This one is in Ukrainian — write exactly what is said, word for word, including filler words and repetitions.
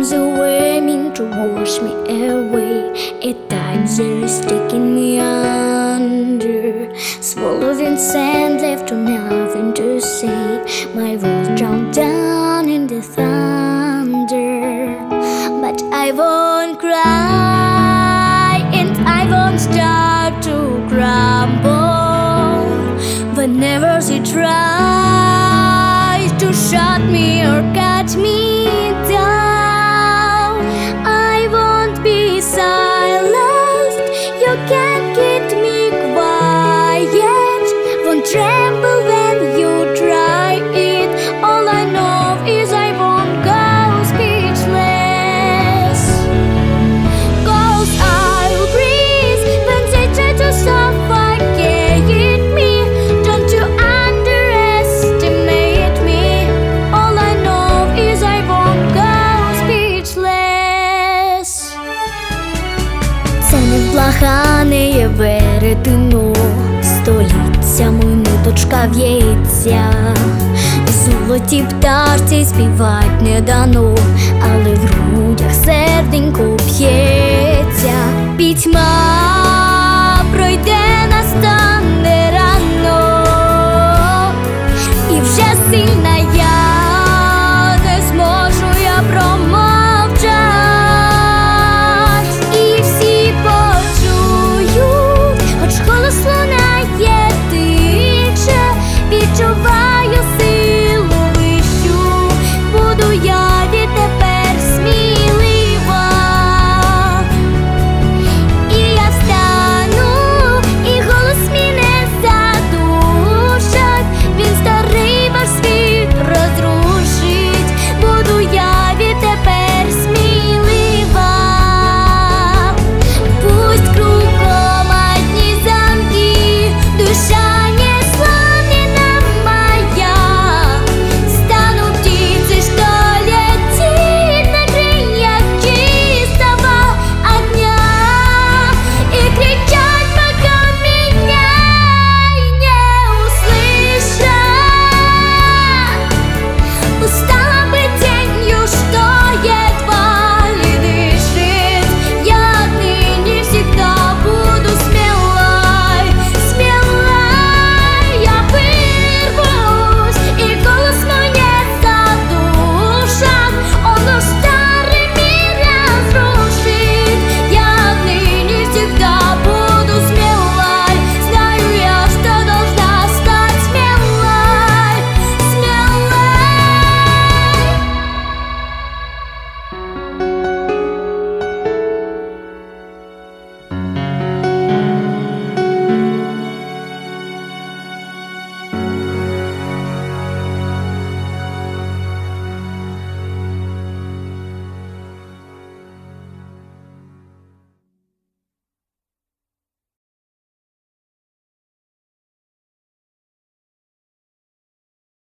arms away mean to wash me away. At times there is taking me under, swallowed in sand, left to nothing to say. My voice drowned down in the thunder, but I won't cry and I won't start to crumble whenever she tries to shut me or cut me down. I won't be silenced, you can't keep me quiet. Won't tremble when you try it. All I know is I won't go speechless, 'cause I'll breathe when they try to suffocate me. Don't you underestimate me. All I know is I won't go speechless. Це невблагане веретено, століттями ниточка в'ється. Золоті пташці співать не дано, але в грудях серденько б'ється. Пітьма